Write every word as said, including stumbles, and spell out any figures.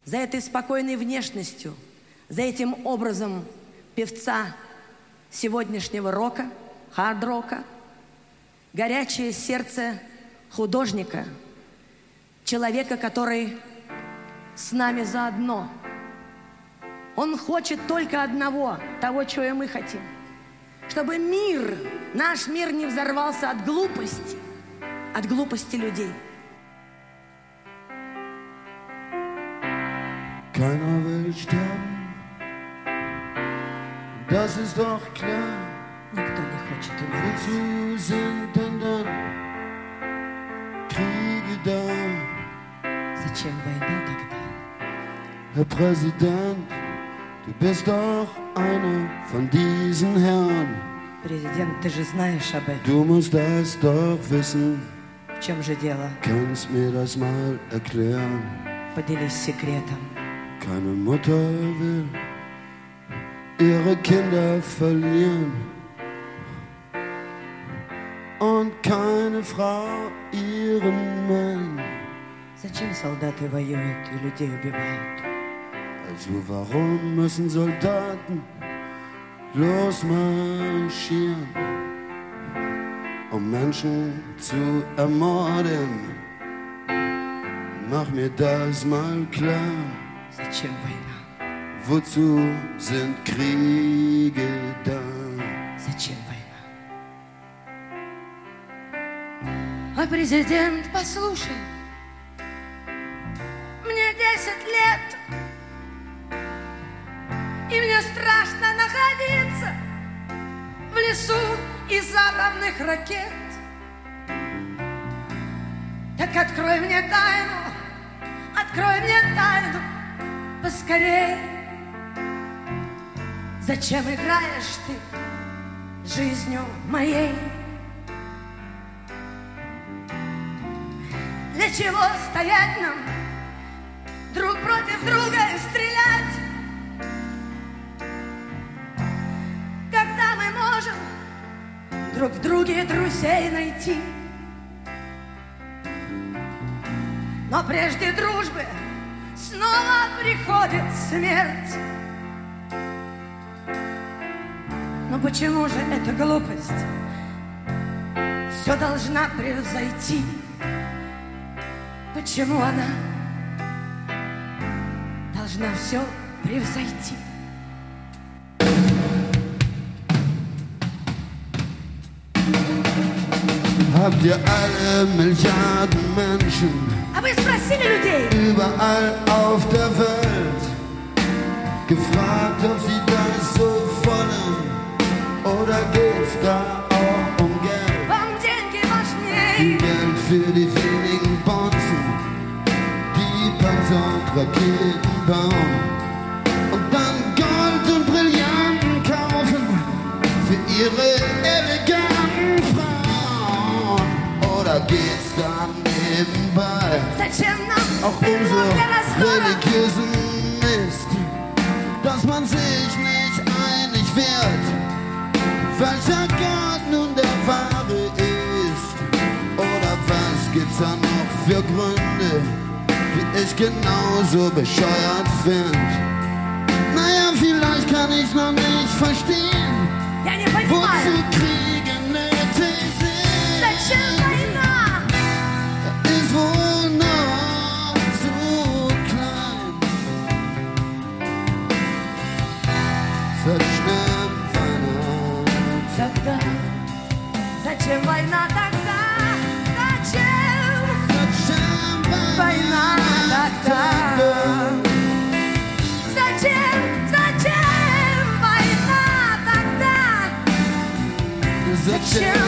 За этой спокойной внешностью, за этим образом певца сегодняшнего рока, хард-рока, горячее сердце художника, человека, который с нами заодно. Он хочет только одного, того, чего и мы хотим. Чтобы мир, наш мир не взорвался от глупости, от глупости людей. Keiner will sterben, das ist doch klar. Никто не хочет умереть. Wozu sind denn dann Kriege da? Зачем война тогда? Herr Präsident, du bist doch einer von diesen Herren. Президент, ты же знаешь об этом. Du musst das doch wissen. В чем же дело? Kannst mir das mal erklären? Поделись секретом. Keine Mutter will ihre Kinder verlieren und keine Frau ihren Mann. Зачем солдаты воюют и людей убивают? Also warum müssen Soldaten losmarschieren, um Menschen zu ermorden? Mach mir das mal klar. Зачем война? Wozu sind Kriege da? Зачем война? Ой, президент, послушай, мне десять лет, и мне страшно находиться в лесу из атомных ракет. Так открой мне тайну, открой мне тайну поскорее. Зачем играешь ты жизнью моей? Для чего стоять нам друг против друга и стрелять, когда мы можем друг в друге друзей найти? Но прежде дружбы снова приходит смерть. Но почему же эта глупость все должна превзойти? Почему она должна все превзойти? Habt ihr alle Milliarden Menschen А вы спросили людей? überall auf der Welt gefragt, ob sie das so wollen? Oder geht's da auch um Geld? Вам деньги важнее. Geld für die wenigen Bonzen, die Panzer und Raketen bauen und dann Gold und Brillanten kaufen für ihre eleganten Frauen. Oder geht's da nebenbei Зачем нам auch um so много раздора? religiösen Mist, dass man sich nicht einig wird, welcher Gott nun der wahre ist? Oder was gibt's da noch für Gründe, die ich genauso bescheuert find? Naja, vielleicht kann ich noch nicht verstehen, Я не wozu понимаю. Kriege nötig sind. Зачем война? Ist wohl noch zu klein. Zerschnitt Тогда, зачем война тогда? Зачем война тогда? Зачем, зачем война тогда? Зачем